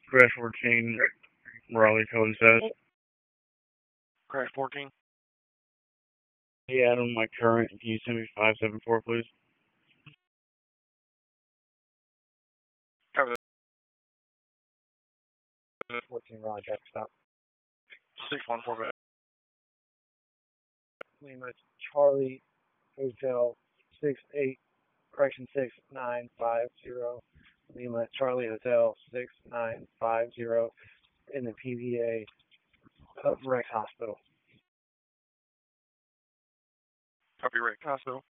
Crash 14, Raleigh code says. Crash 14. Yeah, on my current. Can you send me 574, please? Cover 14 Raleigh, Jack, stop. 614 back. Lima, Charlie, Hotel, 68, correction 6950. Lima, Charlie, Hotel, 6950 in the PVA of Rex Hospital. Copy, Rick. Hospital.